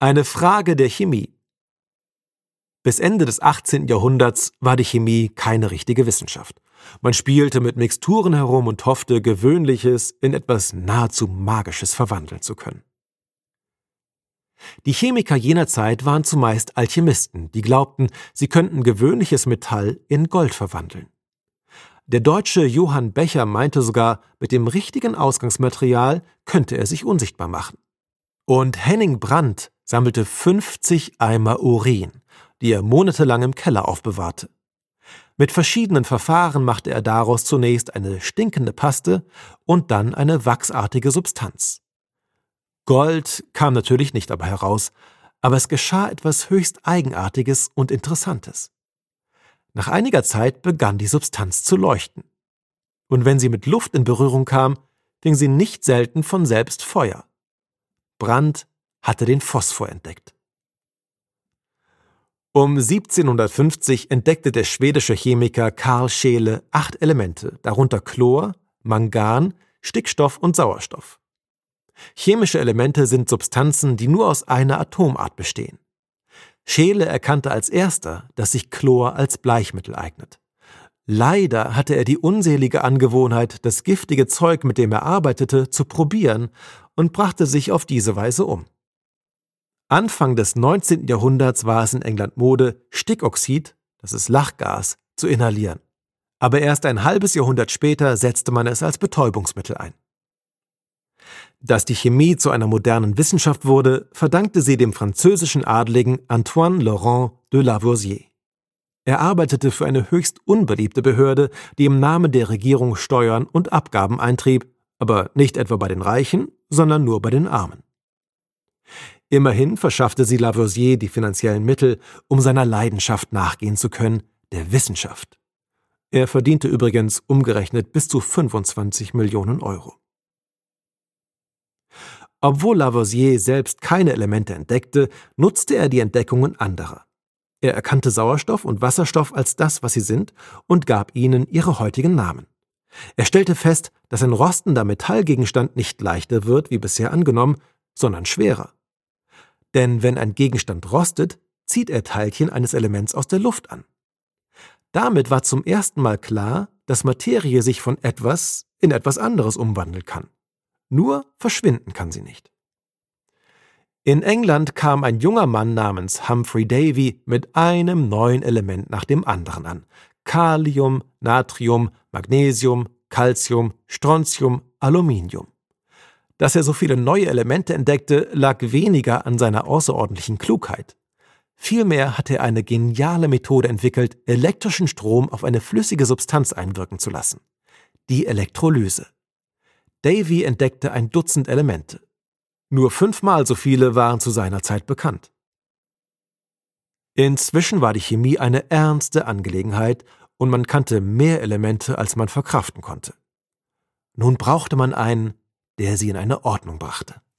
Eine Frage der Chemie. Bis Ende des 18. Jahrhunderts war die Chemie keine richtige Wissenschaft. Man spielte mit Mixturen herum und hoffte, Gewöhnliches in etwas nahezu Magisches verwandeln zu können. Die Chemiker jener Zeit waren zumeist Alchemisten, die glaubten, sie könnten gewöhnliches Metall in Gold verwandeln. Der Deutsche Johann Becher meinte sogar, mit dem richtigen Ausgangsmaterial könnte er sich unsichtbar machen. Und Henning Brandt sammelte 50 Eimer Urin, die er monatelang im Keller aufbewahrte. Mit verschiedenen Verfahren machte er daraus zunächst eine stinkende Paste und dann eine wachsartige Substanz. Gold kam natürlich nicht dabei heraus, aber es geschah etwas höchst Eigenartiges und Interessantes. Nach einiger Zeit begann die Substanz zu leuchten. Und wenn sie mit Luft in Berührung kam, fing sie nicht selten von selbst Feuer. Brandt hatte den Phosphor entdeckt. Um 1750 entdeckte der schwedische Chemiker Carl Scheele 8 Elemente, darunter Chlor, Mangan, Stickstoff und Sauerstoff. Chemische Elemente sind Substanzen, die nur aus einer Atomart bestehen. Scheele erkannte als erster, dass sich Chlor als Bleichmittel eignet. Leider hatte er die unselige Angewohnheit, das giftige Zeug, mit dem er arbeitete, zu probieren und brachte sich auf diese Weise um. Anfang des 19. Jahrhunderts war es in England Mode, Stickoxid, das ist Lachgas, zu inhalieren. Aber erst ein halbes Jahrhundert später setzte man es als Betäubungsmittel ein. Dass die Chemie zu einer modernen Wissenschaft wurde, verdankte sie dem französischen Adligen Antoine Laurent de Lavoisier. Er arbeitete für eine höchst unbeliebte Behörde, die im Namen der Regierung Steuern und Abgaben eintrieb, aber nicht etwa bei den Reichen, sondern nur bei den Armen. Immerhin verschaffte sie Lavoisier die finanziellen Mittel, um seiner Leidenschaft nachgehen zu können, der Wissenschaft. Er verdiente übrigens umgerechnet bis zu 25 Millionen Euro. Obwohl Lavoisier selbst keine Elemente entdeckte, nutzte er die Entdeckungen anderer. Er erkannte Sauerstoff und Wasserstoff als das, was sie sind, und gab ihnen ihre heutigen Namen. Er stellte fest, dass ein rostender Metallgegenstand nicht leichter wird, wie bisher angenommen, sondern schwerer. Denn wenn ein Gegenstand rostet, zieht er Teilchen eines Elements aus der Luft an. Damit war zum ersten Mal klar, dass Materie sich von etwas in etwas anderes umwandeln kann. Nur verschwinden kann sie nicht. In England kam ein junger Mann namens Humphrey Davy mit einem neuen Element nach dem anderen an. Kalium, Natrium, Magnesium, Calcium, Strontium, Aluminium. Dass er so viele neue Elemente entdeckte, lag weniger an seiner außerordentlichen Klugheit. Vielmehr hatte er eine geniale Methode entwickelt, elektrischen Strom auf eine flüssige Substanz einwirken zu lassen. Die Elektrolyse. Davy entdeckte ein Dutzend Elemente. Nur 5-mal so viele waren zu seiner Zeit bekannt. Inzwischen war die Chemie eine ernste Angelegenheit und man kannte mehr Elemente, als man verkraften konnte. Nun brauchte man einen, der sie in eine Ordnung brachte.